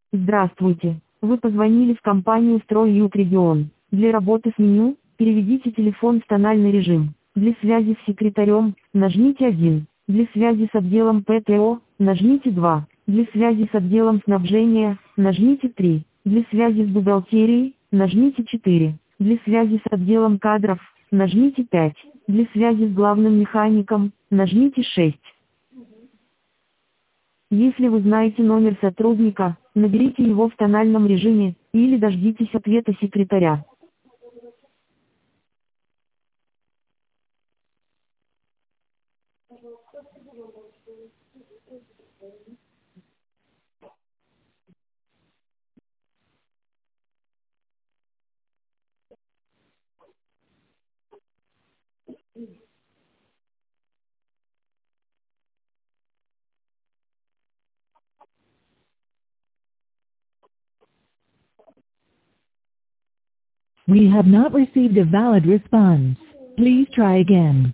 Здравствуйте. Вы позвонили в компанию «Стройют Регион». Для работы с меню, переведите телефон в тональный режим. Для связи с секретарем, нажмите 1. Для связи с отделом ПТО, нажмите 2. Для связи с отделом снабжения, нажмите 3. Для связи с бухгалтерией, нажмите 4. Для связи с отделом кадров, нажмите 5. Для связи с главным механиком, нажмите 6. Если вы знаете номер сотрудника, наберите его в тональном режиме, или дождитесь ответа секретаря. We have not received a valid response. Please try again.